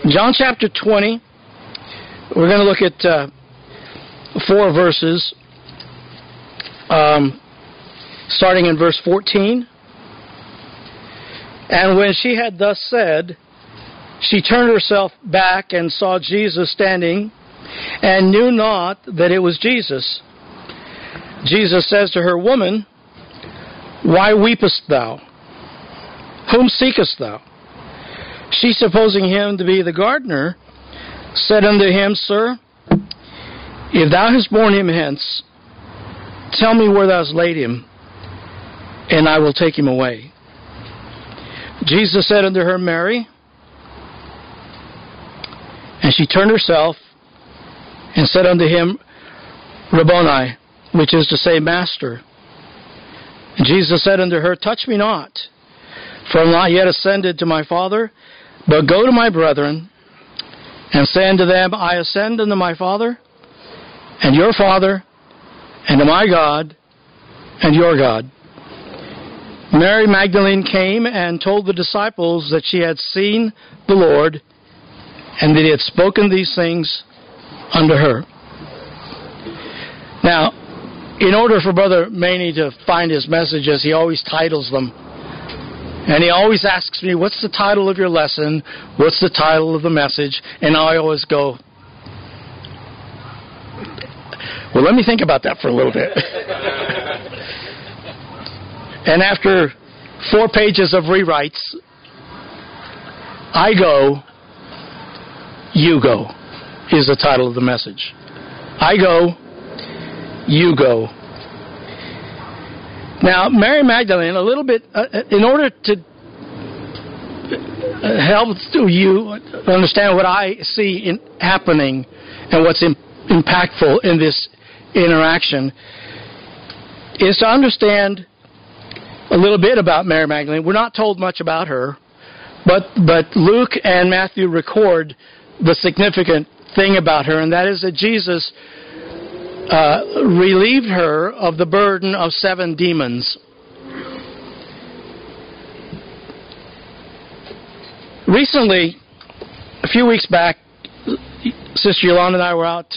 John chapter 20, we're going to look at 4 verses, starting in verse 14. And when she had thus said, she turned herself back and saw Jesus standing, and knew not that it was Jesus. Jesus says to her, Woman, why weepest thou? Whom seekest thou? She, supposing him to be the gardener, said unto him, Sir, if thou hast borne him hence, tell me where thou hast laid him, and I will take him away. Jesus said unto her, Mary. And she turned herself and said unto him, Rabboni, which is to say, Master. And Jesus said unto her, Touch me not, for I am not yet ascended to my Father, but go to my brethren, and say unto them, I ascend unto my Father, and your Father, and to my God, and your God. Mary Magdalene came and told the disciples that she had seen the Lord, and that he had spoken these things unto her. Now, in order for Brother Maney to find his messages, he always titles them. And he always asks me, what's the title of your lesson? What's the title of the message? And I always go, well, let me think about that for a little bit. And after 4 pages of rewrites, I go, you go, is the title of the message. I go, you go. Now, Mary Magdalene, a little bit, in order to help you understand what I see happening and what's impactful in this interaction, is to understand a little bit about Mary Magdalene. We're not told much about her, but Luke and Matthew record the significant thing about her, and that is that Jesus relieved her of the burden of 7 demons. Recently, a few weeks back, Sister Yolanda and I were out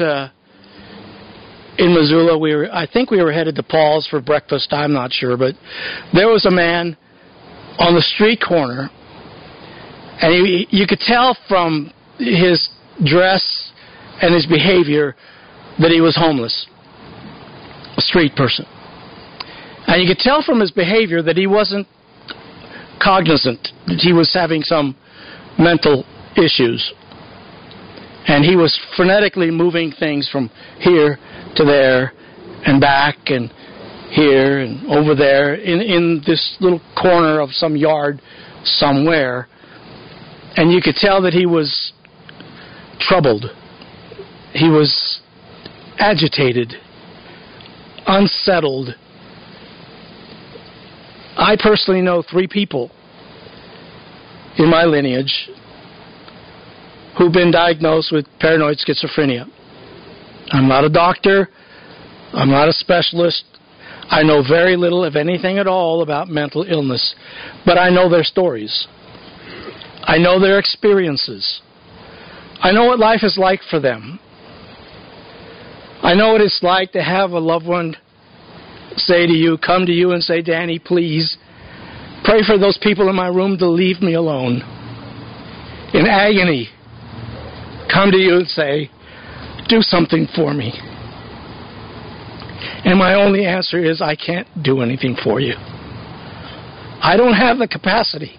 in Missoula. I think we were headed to Paul's for breakfast. I'm not sure, but there was a man on the street corner, and you could tell from his dress and his behavior that he was homeless, a street person. And you could tell from his behavior that he wasn't cognizant, that he was having some mental issues. And he was frenetically moving things from here to there and back and here and over there in this little corner of some yard somewhere. And you could tell that he was troubled. He was agitated, unsettled. I personally know 3 people in my lineage who've been diagnosed with paranoid schizophrenia. I'm not a doctor. I'm not a specialist. I know very little, if anything at all, about mental illness. But I know their stories. I know their experiences. I know what life is like for them. I know what it's like to have a loved one come to you and say, Danny, please, pray for those people in my room to leave me alone. In agony, come to you and say, do something for me. And my only answer is, I can't do anything for you. I don't have the capacity.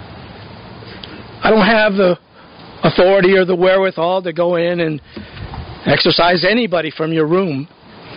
I don't have the authority or the wherewithal to go in and exorcise anybody from your room.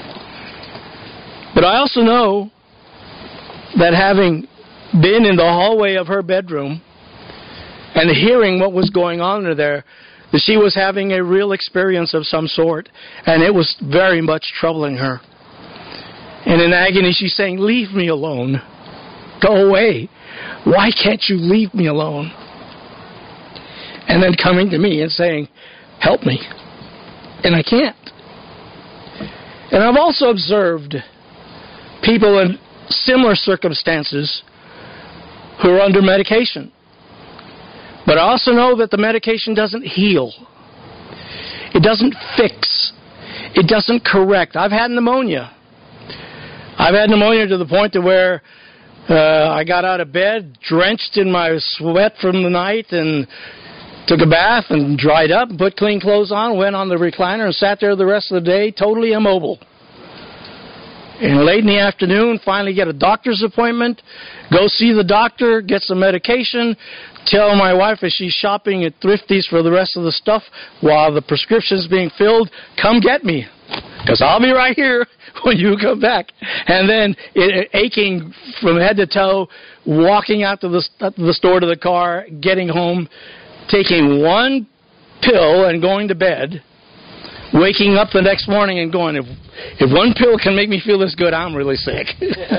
But I also know that having been in the hallway of her bedroom and hearing what was going on there, that she was having a real experience of some sort, and it was very much troubling her. And in agony, she's saying, leave me alone. Go away. Why can't you leave me alone? And then coming to me and saying, help me. And I can't. And I've also observed people in similar circumstances who are under medication. But I also know that the medication doesn't heal. It doesn't fix. It doesn't correct. I've had pneumonia. I've had pneumonia to the point to where I got out of bed, drenched in my sweat from the night, and took a bath and dried up, put clean clothes on, went on the recliner and sat there the rest of the day, totally immobile. And late in the afternoon, finally get a doctor's appointment, go see the doctor, get some medication, tell my wife as she's shopping at Thrifty's for the rest of the stuff while the prescription's being filled, come get me, because I'll be right here when you come back. And then aching from head to toe, walking out to the store to the car, getting home, taking one pill and going to bed, waking up the next morning and going, if one pill can make me feel this good, I'm really sick.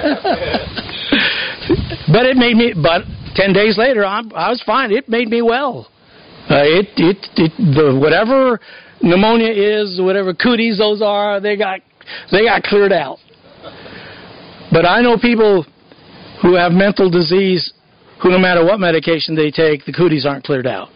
But 10 days later, I was fine. It made me well. Whatever pneumonia is, whatever cooties those are, they got cleared out. But I know people who have mental disease who, no matter what medication they take, the cooties aren't cleared out.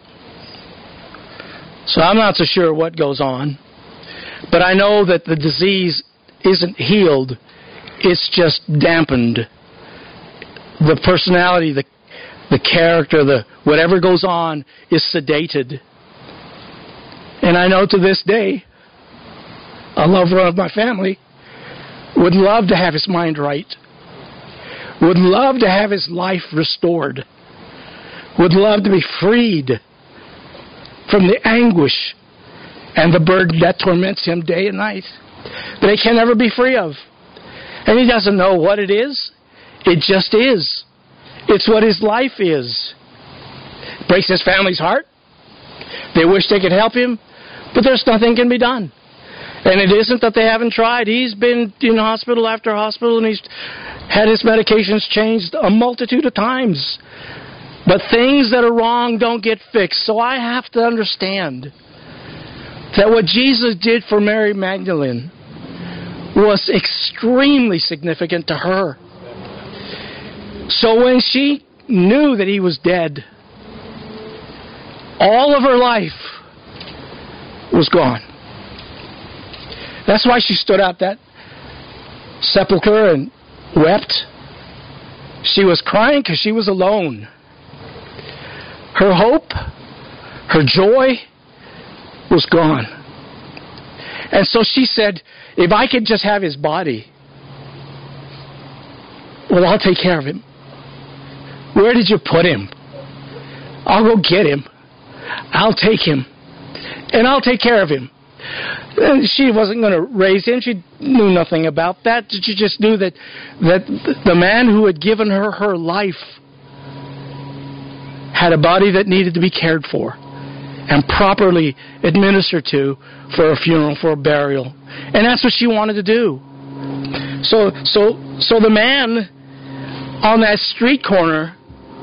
So I'm not so sure what goes on. But I know that the disease isn't healed. It's just dampened. The personality, the character, whatever goes on is sedated. And I know to this day, a loved one of my family would love to have his mind right, would love to have his life restored, would love to be freed from the anguish and the burden that torments him day and night, that he can never be free of. And he doesn't know what it is. It just is. It's what his life is. It breaks his family's heart. They wish they could help him, but there's nothing can be done. And it isn't that they haven't tried. He's been in hospital after hospital, and he's had his medications changed a multitude of times. But things that are wrong don't get fixed. So I have to understand that what Jesus did for Mary Magdalene was extremely significant to her. So when she knew that he was dead, all of her life was gone. That's why she stood out that sepulcher and wept. She was crying because she was alone. Her hope, her joy was gone. And so she said, if I could just have his body, well, I'll take care of him. Where did you put him? I'll go get him. I'll take him. And I'll take care of him. And she wasn't going to raise him. She knew nothing about that. She just knew that the man who had given her her life had a body that needed to be cared for and properly administered to for a funeral, for a burial. And that's what she wanted to do. So the man on that street corner,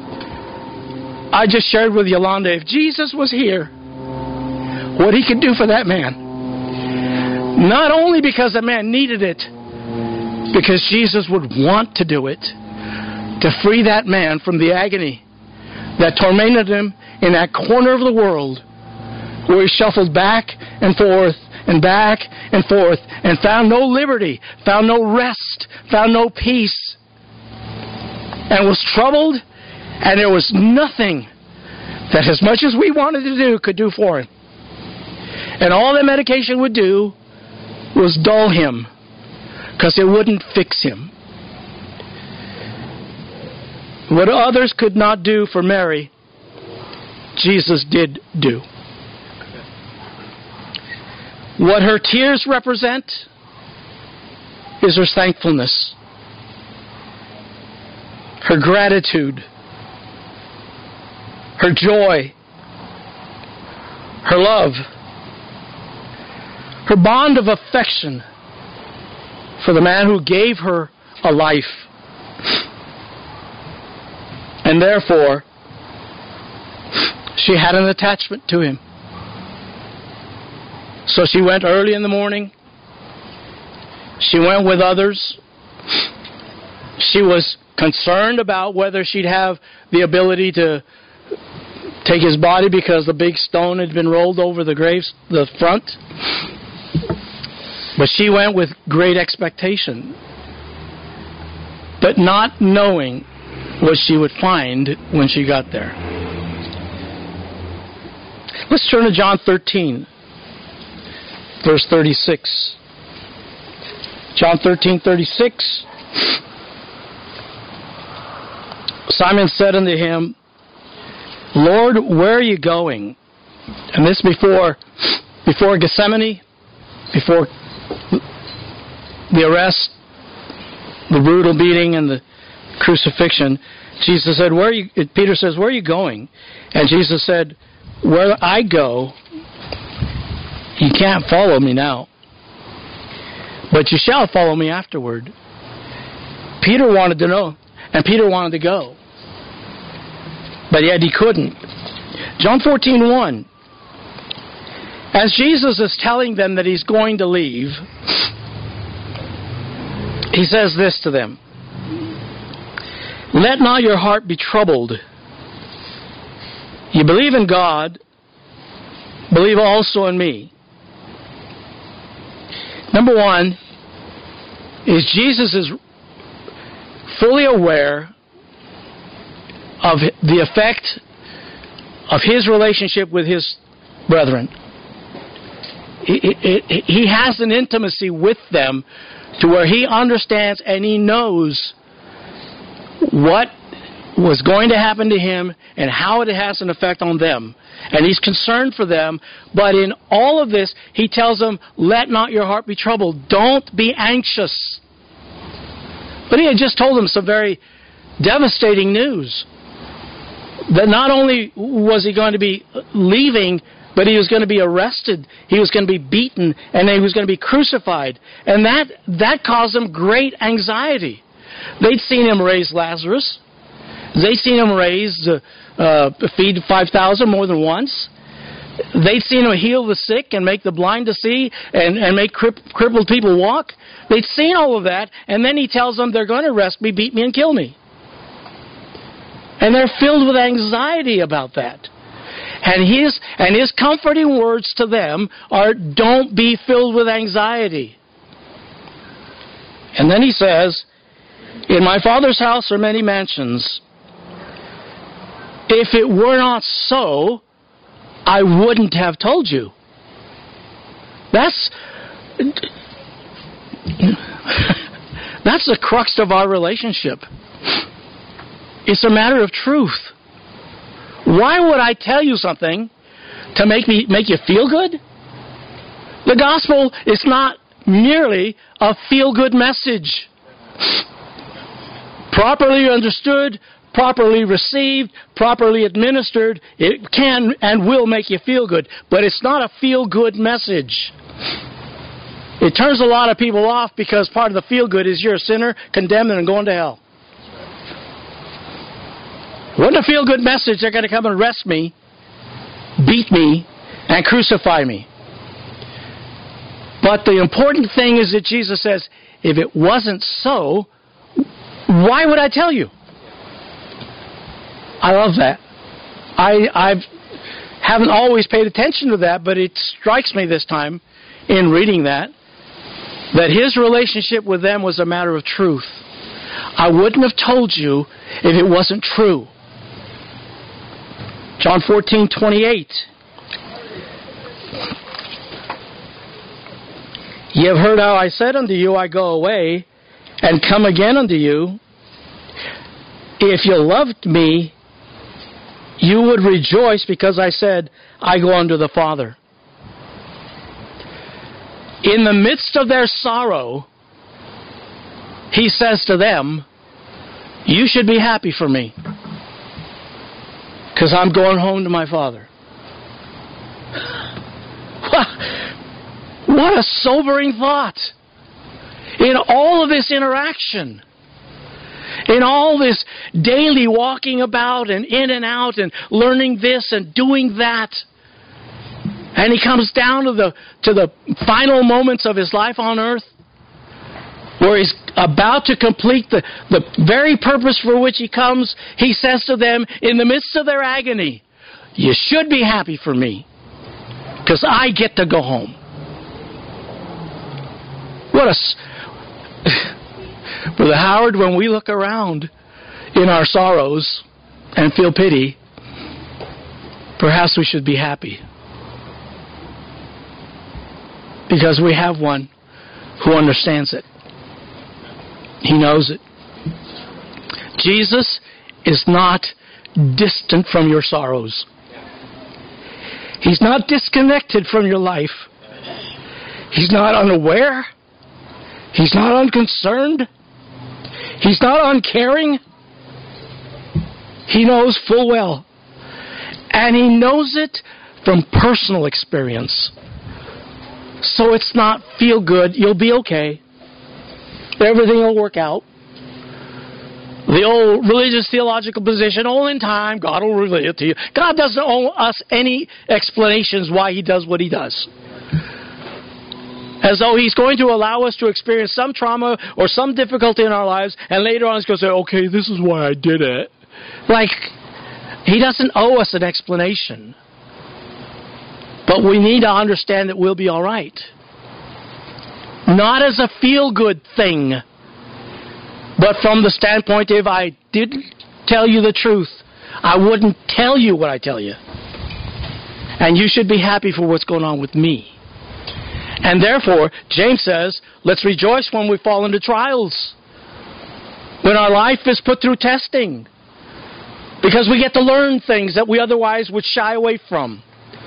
I just shared with Yolanda, if Jesus was here, what he could do for that man. Not only because the man needed it, because Jesus would want to do it, to free that man from the agony that tormented him in that corner of the world where he shuffled back and forth and back and forth and found no liberty, found no rest, found no peace, and was troubled, and there was nothing that as much as we wanted to do could do for him. And all that medication would do was dull him, because it wouldn't fix him. What others could not do for Mary, Jesus did do. What her tears represent is her thankfulness, her gratitude, her joy, her love, her bond of affection for the man who gave her a life. And therefore, she had an attachment to him. So she went early in the morning. She went with others. She was concerned about whether she'd have the ability to take his body because the big stone had been rolled over the front. But she went with great expectation, but not knowing what she would find when she got there. Let's turn to John 13, verse 36. John 13:36. Simon said unto him, Lord, where are you going? And this before Gethsemane, before the arrest, the brutal beating, and the crucifixion. Jesus said, Peter says, where are you going? And Jesus said, where I go, you can't follow me now, but you shall follow me afterward. Peter wanted to know, and Peter wanted to go, but yet he couldn't. John 14:1. As Jesus is telling them that he's going to leave, he says this to them. Let not your heart be troubled. You believe in God, believe also in me. Number one is Jesus is fully aware of the effect of his relationship with his brethren. He has an intimacy with them to where he understands and he knows what was going to happen to him and how it has an effect on them. And he's concerned for them. But in all of this, he tells them, let not your heart be troubled. Don't be anxious. But he had just told them some very devastating news. That not only was he going to be leaving, but he was going to be arrested, he was going to be beaten, and he was going to be crucified. And that caused them great anxiety. They'd seen him raise Lazarus. They'd seen him feed 5,000 more than once. They'd seen him heal the sick and make the blind to see and make crippled people walk. They'd seen all of that, and then he tells them they're going to arrest me, beat me, and kill me. And they're filled with anxiety about that. And his comforting words to them are, don't be filled with anxiety. And then he says, in my Father's house are many mansions. If it were not so, I wouldn't have told you. That's the crux of our relationship. It's a matter of truth. Why would I tell you something to make you feel good? The gospel is not merely a feel-good message. Properly understood, properly received, properly administered, it can and will make you feel good. But it's not a feel-good message. It turns a lot of people off because part of the feel-good is you're a sinner, condemned, and going to hell. Wouldn't a feel-good message, they're going to come and arrest me, beat me, and crucify me. But the important thing is that Jesus says, if it wasn't so, why would I tell you? I love that. I haven't always paid attention to that, but it strikes me this time in reading that his relationship with them was a matter of truth. I wouldn't have told you if it wasn't true. John 14:28. Ye have heard how I said unto you, I go away, and come again unto you. If you loved me, you would rejoice because I said, I go unto the Father. In the midst of their sorrow, he says to them, you should be happy for me, because I'm going home to my Father. What a sobering thought. In all of this interaction, in all this daily walking about and in and out and learning this and doing that, and he comes down to the final moments of his life on earth, where he's about to complete the very purpose for which he comes, he says to them, in the midst of their agony, you should be happy for me, because I get to go home. Brother Howard, when we look around in our sorrows and feel pity, perhaps we should be happy. Because we have one who understands it. He knows it. Jesus is not distant from your sorrows. He's not disconnected from your life. He's not unaware. He's not unconcerned. He's not uncaring. He knows full well. And He knows it from personal experience. So it's not feel good, you'll be okay. Everything will work out. The old religious theological position, all in time, God will reveal it to you. God doesn't owe us any explanations why He does what He does. As though He's going to allow us to experience some trauma or some difficulty in our lives, and later on He's going to say, okay, this is why I did it. Like, He doesn't owe us an explanation. But we need to understand that we'll be all right. Not as a feel-good thing, but from the standpoint, if I didn't tell you the truth, I wouldn't tell you what I tell you. And you should be happy for what's going on with me. And therefore, James says, let's rejoice when we fall into trials. When our life is put through testing. Because we get to learn things that we otherwise would shy away from.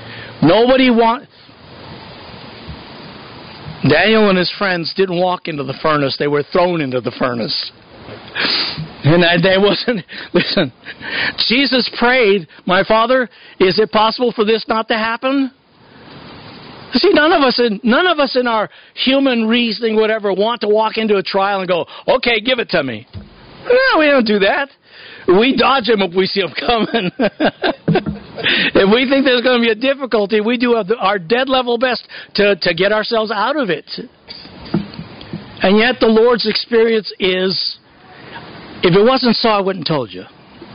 Daniel and his friends didn't walk into the furnace. They were thrown into the furnace. And they wasn't, listen, Jesus prayed, my Father, is it possible for this not to happen? See, none of us in our human reasoning, whatever, want to walk into a trial and go, okay, give it to me. No, we don't do that. We dodge them if we see them coming. If we think there's going to be a difficulty, we do our dead level best to get ourselves out of it. And yet the Lord's experience is, if it wasn't so, I wouldn't have told you.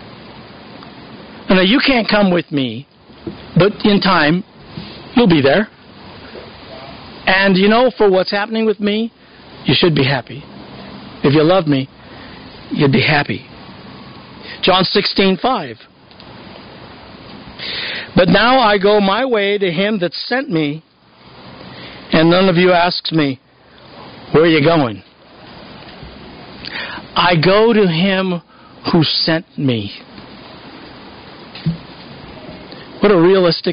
Now, you can't come with me, but in time, you'll be there. And you know, for what's happening with me, you should be happy. If you love me, you'd be happy. John 16:5. But now I go my way to Him that sent me, and none of you asks me, where are you going? I go to Him who sent me. What a realistic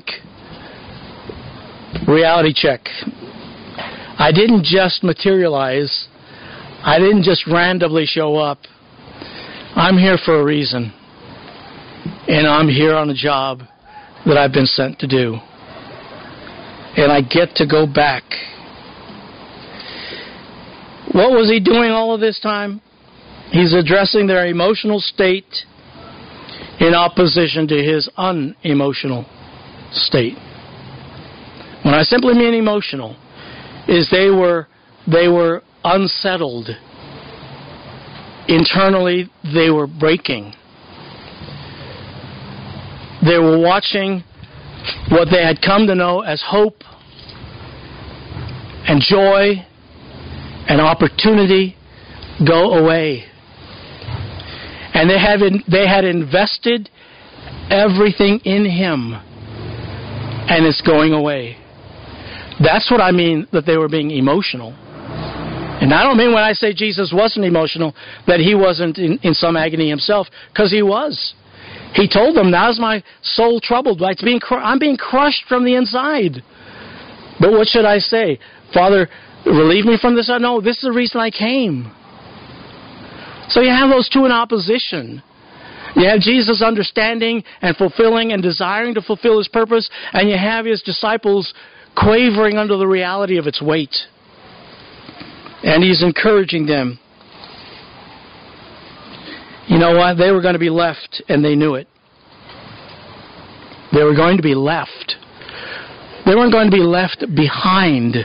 reality check. I didn't just materialize. I didn't just randomly show up. I'm here for a reason. And I'm here on a job that I've been sent to do. And I get to go back. What was He doing all of this time? He's addressing their emotional state in opposition to His unemotional state. When I simply mean emotional, is they were unsettled. Internally, they were breaking. They were watching what they had come to know as hope and joy and opportunity go away. And they had invested everything in Him, and it's going away. That's what I mean that they were being emotional. And I don't mean when I say Jesus wasn't emotional that He wasn't in some agony Himself, because He was. He told them, "Now is my soul troubled. I'm being crushed from the inside. But what should I say? Father, relieve me from this? No, this is the reason I came." So you have those two in opposition. You have Jesus understanding and fulfilling and desiring to fulfill His purpose, and you have His disciples quavering under the reality of its weight. And He's encouraging them. You know what? They were going to be left, and they knew it. They were going to be left. They weren't going to be left behind.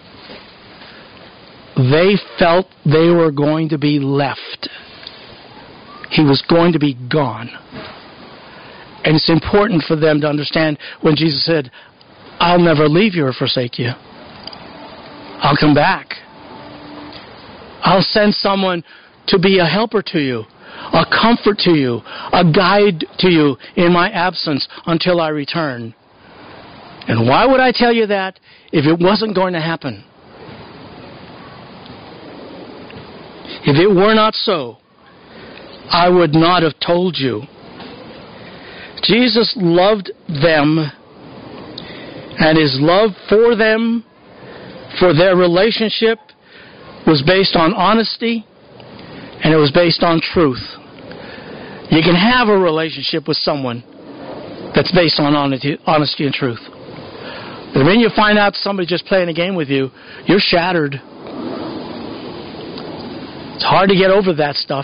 They felt they were going to be left. He was going to be gone. And it's important for them to understand when Jesus said, I'll never leave you or forsake you. I'll come back. I'll send someone to be a helper to you, a comfort to you, a guide to you in my absence until I return. And why would I tell you that if it wasn't going to happen? If it were not so, I would not have told you. Jesus loved them, and His love for them, for their relationship, was based on honesty, and it was based on truth. You can have a relationship with someone that's based on honesty and truth. But when you find out somebody's just playing a game with you, you're shattered. It's hard to get over that stuff.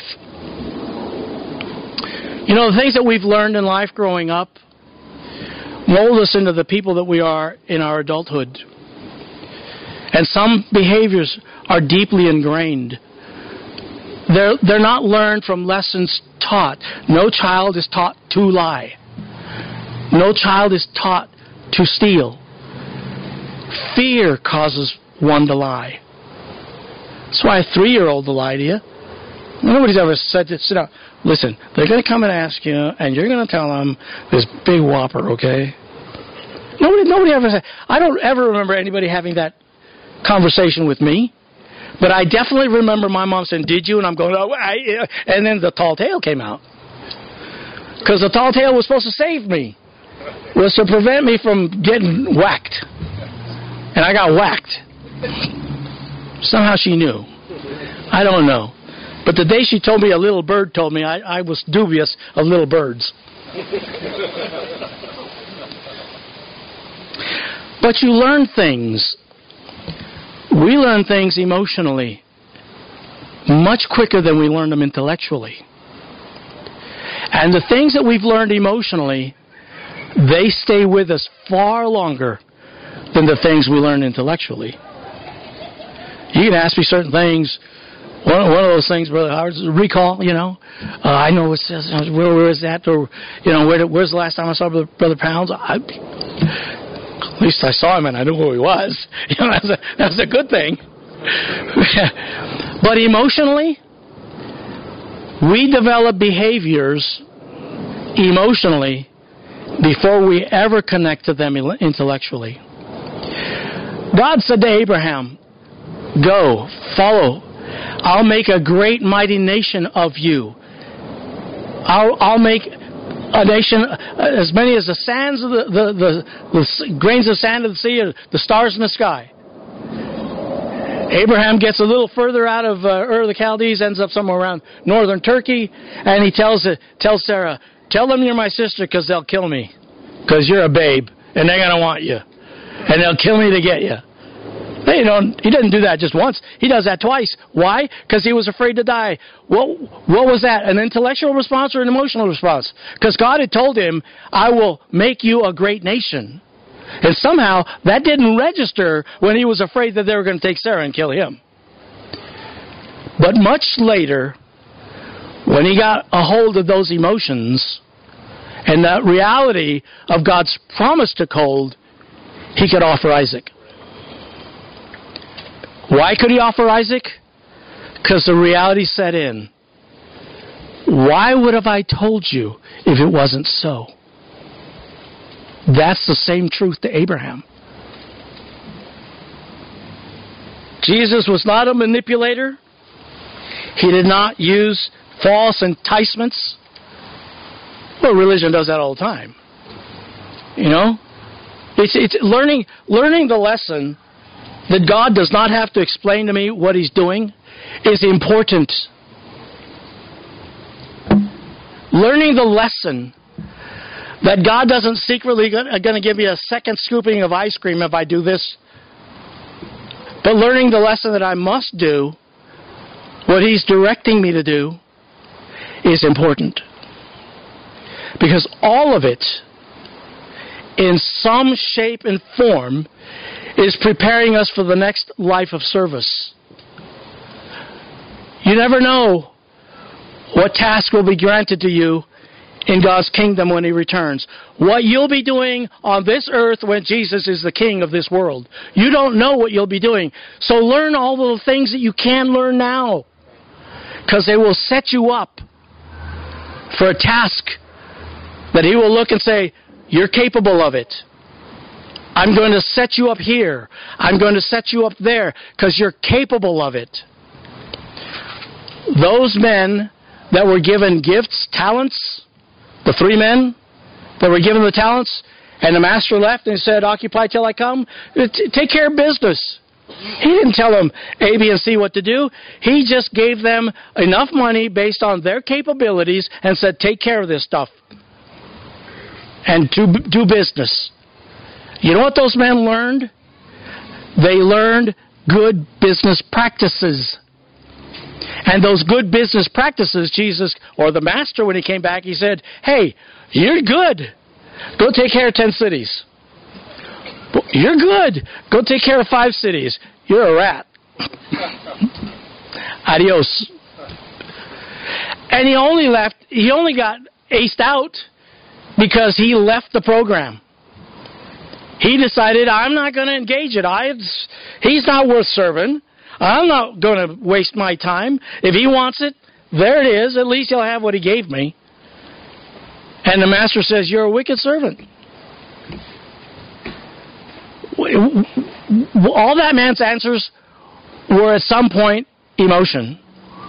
You know, the things that we've learned in life growing up mold us into the people that we are in our adulthood. And some behaviors are deeply ingrained. They're not learned from lessons taught. No child is taught to lie. No child is taught to steal. Fear causes one to lie. That's why a 3-year-old will lie to you. Nobody's ever said to sit down. Listen, they're going to come and ask you, and you're going to tell them this big whopper, okay? Nobody ever said. I don't ever remember anybody having that conversation with me. But I definitely remember my mom saying, did you? And I'm going, oh, and then the tall tale came out. Because the tall tale was supposed to save me. Was to prevent me from getting whacked. And I got whacked. Somehow she knew. I don't know. But the day she told me a little bird told me, I was dubious of little birds. But you learn things. We learn things emotionally much quicker than we learn them intellectually. And the things that we've learned emotionally, they stay with us far longer than the things we learn intellectually. You can ask me certain things. One of those things, Brother Howard, is recall, you know. I know it says, where is that? Or, you know, where's the last time I saw Brother Pounds? At least I saw him and I knew who he was. You know, that's a good thing. But emotionally, we develop behaviors emotionally before we ever connect to them intellectually. God said to Abraham, go, follow. I'll make a great mighty nation of you. I'll make a nation as many as the sands of the grains of sand of the sea, or the stars in the sky. Abraham gets a little further out of Ur of the Chaldees, ends up somewhere around northern Turkey, and he tells Sarah, tell them you're my sister because they'll kill me, because you're a babe, and they're going to want you, and they'll kill me to get you. He doesn't do that just once. He does that twice. Why? Because he was afraid to die. What was that? An intellectual response or an emotional response? Because God had told him, I will make you a great nation. And somehow that didn't register when he was afraid that they were going to take Sarah and kill him. But much later, when he got a hold of those emotions and that reality of God's promise took hold, he could offer Isaac. Why could he offer Isaac? Because the reality set in. Why would have I told you if it wasn't so? That's the same truth to Abraham. Jesus was not a manipulator. He did not use false enticements. Well, religion does that all the time. You know? It's learning the lesson that God does not have to explain to me what He's doing is important. Learning the lesson that God doesn't secretly going to give me a second scooping of ice cream if I do this. But learning the lesson that I must do what He's directing me to do is important. Because all of it, in some shape and form, is preparing us for the next life of service. You never know what task will be granted to you in God's kingdom when He returns. What you'll be doing on this earth when Jesus is the king of this world. You don't know what you'll be doing. So learn all the things that you can learn now, because they will set you up for a task that He will look and say, you're capable of it. I'm going to set you up here. I'm going to set you up there because you're capable of it. Those men that were given gifts, talents, the 3 men that were given the talents, and the master left and said, occupy till I come, take care of business. He didn't tell them A, B, and C what to do. He just gave them enough money based on their capabilities and said, take care of this stuff and do business. You know what those men learned? They learned good business practices. And those good business practices, Jesus, or the master, when He came back, He said, hey, you're good. Go take care of 10 cities. You're good. Go take care of 5 cities. You're a rat. Adios. And he only got aced out because he left the program. He decided, I'm not going to engage it. He's not worth serving. I'm not going to waste my time. If he wants it, there it is. At least he'll have what he gave me. And the master says, you're a wicked servant. All that man's answers were at some point emotion.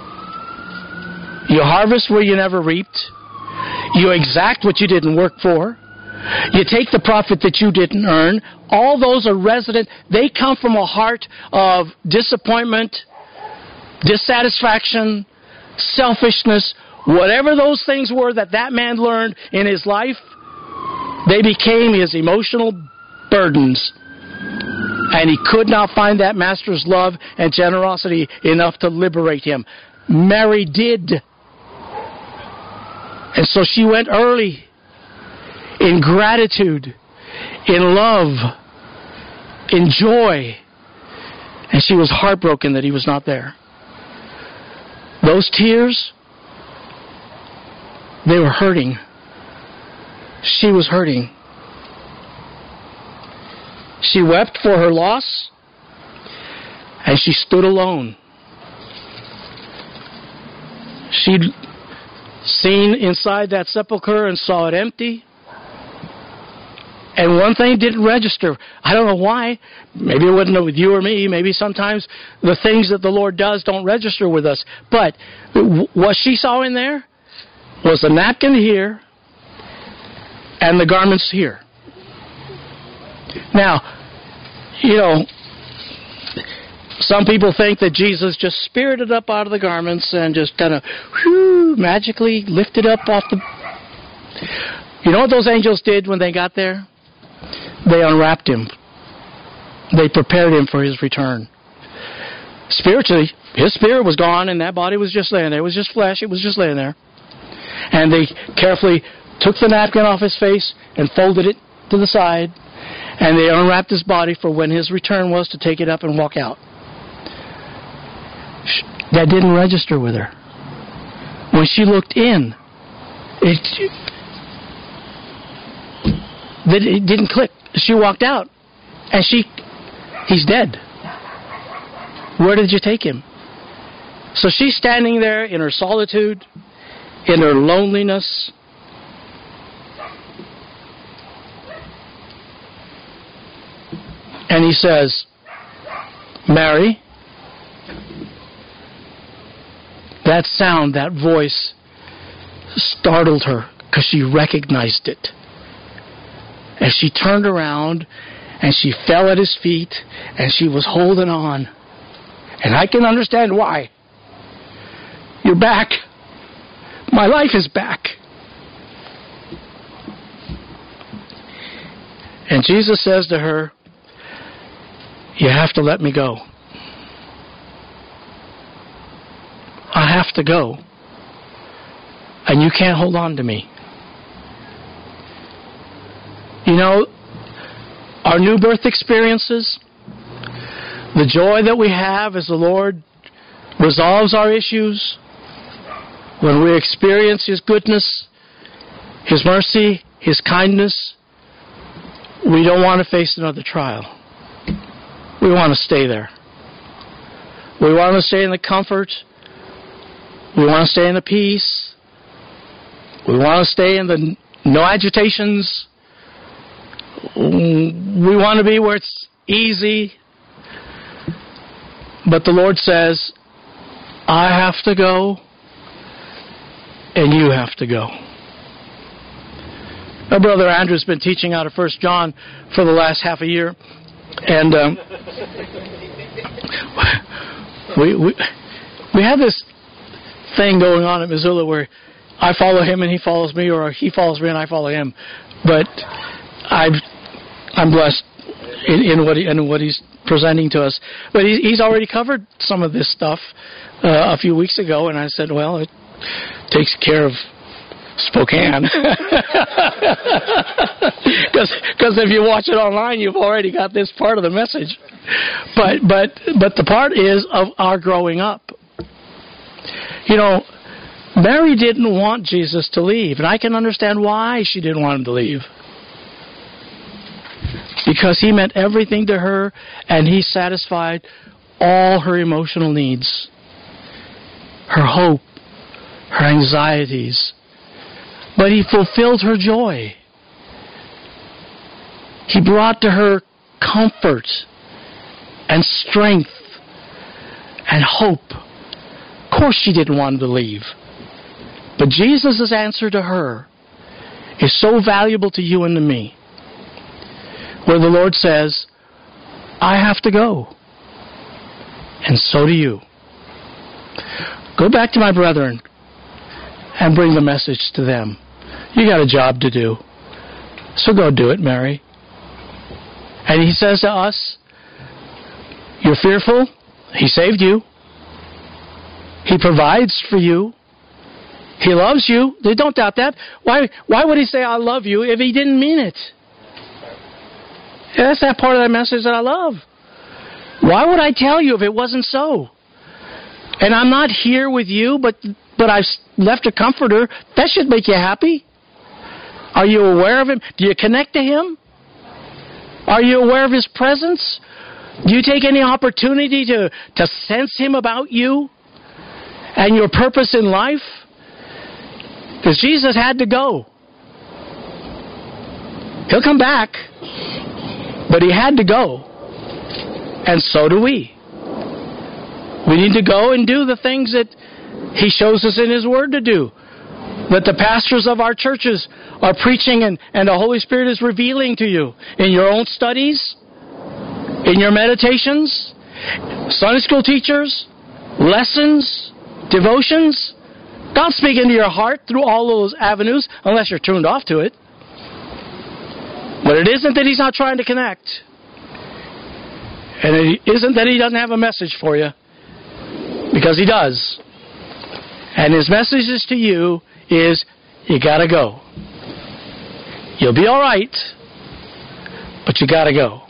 You harvest where you never reaped. You exact what you didn't work for. You take the profit that you didn't earn. All those are resident. They come from a heart of disappointment, dissatisfaction, selfishness. Whatever those things were that man learned in his life, they became his emotional burdens. And he could not find that master's love and generosity enough to liberate him. Mary did. And so she went early in gratitude, in love, in joy. And she was heartbroken that he was not there. Those tears, they were hurting. She was hurting. She wept for her loss, and she stood alone. She'd seen inside that sepulcher and saw it empty. And one thing didn't register. I don't know why. Maybe it wasn't with you or me. Maybe sometimes the things that the Lord does don't register with us. But what she saw in there was the napkin here and the garments here. Now, some people think that Jesus just spirited up out of the garments and just kind of magically lifted up off the... You know what those angels did when they got there? They unwrapped him. They prepared him for his return. Spiritually, his spirit was gone and that body was just laying there. It was just flesh. It was just laying there. And they carefully took the napkin off his face and folded it to the side. And they unwrapped his body for when his return was to take it up and walk out. That didn't register with her. When she looked in, it didn't click. She walked out, and he's dead. Where did you take him? So she's standing there in her solitude, in her loneliness. And he says, Mary. That sound, that voice startled her because she recognized it. And she turned around and she fell at his feet and she was holding on. And I can understand why. You're back. My life is back. And Jesus says to her, you have to let me go. I have to go. And you can't hold on to me. You know, our new birth experiences, the joy that we have as the Lord resolves our issues, when we experience His goodness His mercy, His kindness, we don't want to face another trial. We want to stay there. We want to stay in the comfort. We want to stay in the peace. We want to stay in the no agitations. We want to be where it's easy. But the Lord says, I have to go, and you have to go. My brother Andrew's been teaching out of 1 John for the last half a year. And we have this thing going on at Missoula where I follow him and he follows me, or he follows me and I follow him. But I'm blessed in what he's presenting to us. But he's already covered some of this stuff a few weeks ago, and I said, well, it takes care of Spokane. Because if you watch it online, you've already got this part of the message. But the part is of our growing up. You know, Mary didn't want Jesus to leave, and I can understand why she didn't want him to leave. Because he meant everything to her, and he satisfied all her emotional needs, her hope, her anxieties. But he fulfilled her joy. He brought to her comfort and strength and hope. Of course she didn't want him to leave. But Jesus' answer to her is so valuable to you and to me, where the Lord says, I have to go. And so do you. Go back to my brethren and bring the message to them. You got a job to do. So go do it, Mary. And he says to us, you're fearful? He saved you. He provides for you. He loves you. Don't doubt that. Why would he say, I love you, if he didn't mean it? That's that part of that message that I love. Why would I tell you if it wasn't so? And I'm not here with you, but I've left a comforter. That should make you happy. Are you aware of him? Do you connect to him? Are you aware of his presence? Do you take any opportunity to sense him about you and your purpose in life? Because Jesus had to go. He'll come back, but he had to go. And so do we. We need to go and do the things that he shows us in his word to do, that the pastors of our churches are preaching and the Holy Spirit is revealing to you in your own studies, in your meditations, Sunday school teachers, lessons, devotions. God's speaking to your heart through all those avenues, unless you're tuned off to it. But it isn't that he's not trying to connect. And it isn't that he doesn't have a message for you, because he does. And his message to you is, you got to go. You'll be all right, but you got to go.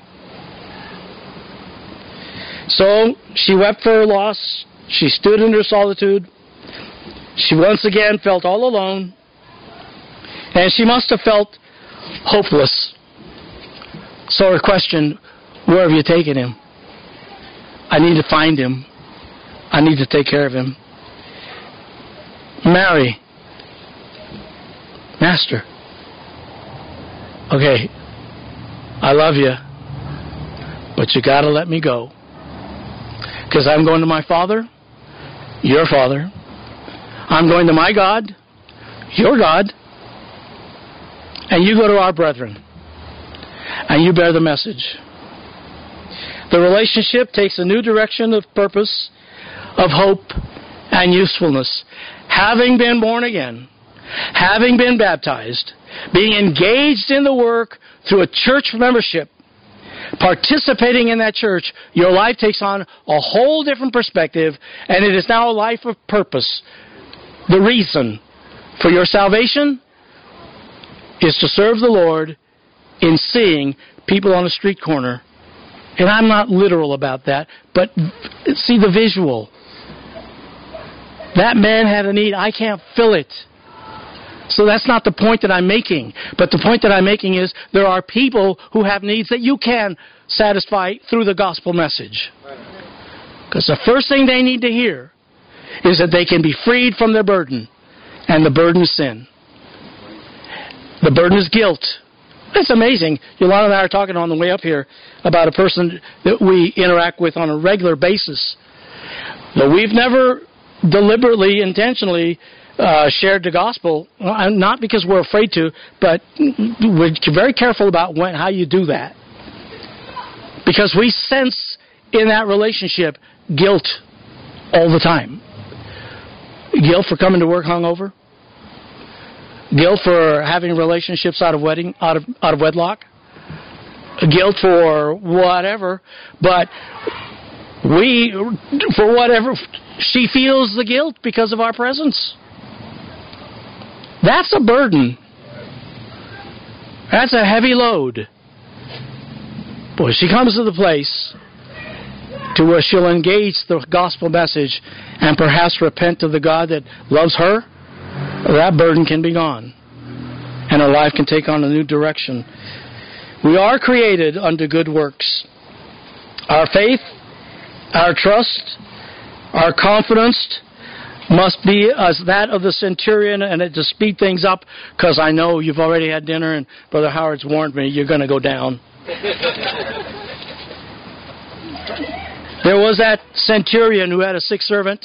So she wept for her loss. She stood in her solitude. She once again felt all alone. And she must have felt hopeless. So her question, where have you taken him? I need to find him. I need to take care of him. Mary. Master. Okay, I love you, but you got to let me go. Because I'm going to my Father, your Father. I'm going to my God, your God. And you go to our brethren. And you bear the message. The relationship takes a new direction of purpose, of hope, and usefulness. Having been born again, having been baptized, being engaged in the work through a church membership, participating in that church, your life takes on a whole different perspective, and it is now a life of purpose. The reason for your salvation is to serve the Lord in seeing people on a street corner. And I'm not literal about that, but see the visual. That man had a need. I can't fill it. So that's not the point that I'm making. But the point that I'm making is there are people who have needs that you can satisfy through the gospel message. Because the first thing they need to hear is that they can be freed from their burden. And the burden is sin. The burden is guilt. It's amazing. Yolanda and I are talking on the way up here about a person that we interact with on a regular basis. But we've never deliberately, intentionally shared the gospel, not because we're afraid to, but we're very careful about how you do that. Because we sense in that relationship guilt all the time. Guilt for coming to work hungover. Guilt for having relationships out of wedlock. Guilt for whatever. But she feels the guilt because of our presence. That's a burden. That's a heavy load. Boy, she comes to the place to where she'll engage the gospel message and perhaps repent to the God that loves her. That burden can be gone. And her life can take on a new direction. We are created unto good works. Our faith, our trust, our confidence must be as that of the centurion, and to speed things up, because I know you've already had dinner and Brother Howard's warned me you're going to go down. There was that centurion who had a sick servant.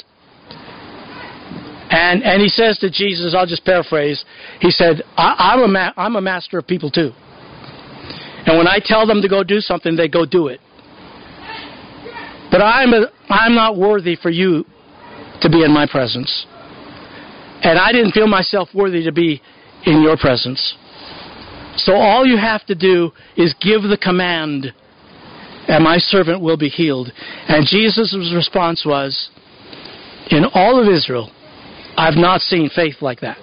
And he says to Jesus, I'll just paraphrase, he said, I'm a master of people too. And when I tell them to go do something, they go do it. But I'm not worthy for you to be in my presence. And I didn't feel myself worthy to be in your presence. So all you have to do is give the command, and my servant will be healed. And Jesus' response was, in all of Israel, I've not seen faith like that.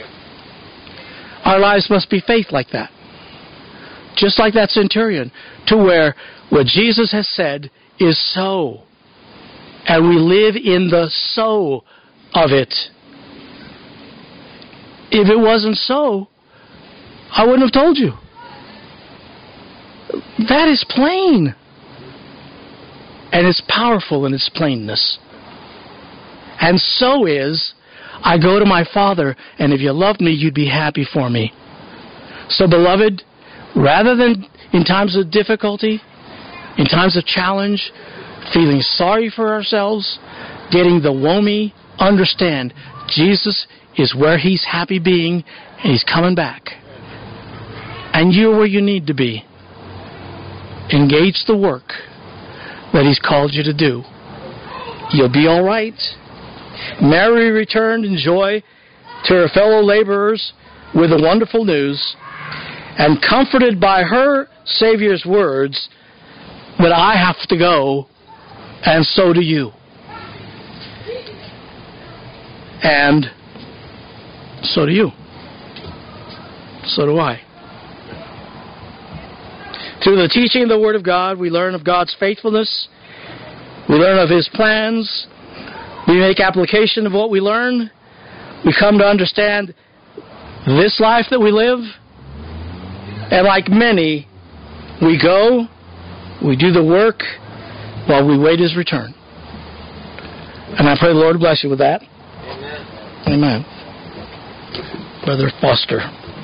Our lives must be faith like that. Just like that centurion, to where what Jesus has said is so. And we live in the so of it. If it wasn't so, I wouldn't have told you. That is plain. And it's powerful in its plainness. And so is, I go to my Father, and if you loved me, you'd be happy for me. So, beloved, rather than in times of difficulty, in times of challenge, feeling sorry for ourselves, getting the woe me, understand Jesus is where He's happy being, and He's coming back. And you're where you need to be. Engage the work that He's called you to do. You'll be all right. Mary returned in joy to her fellow laborers with the wonderful news, and comforted by her Savior's words that I have to go, and so do you. And so do you. So do I. Through the teaching of the Word of God, we learn of God's faithfulness. We learn of His plans. We make application of what we learn. We come to understand this life that we live. And like many, we go, we do the work while we wait His return. And I pray the Lord bless you with that. Amen. Amen. Brother Foster.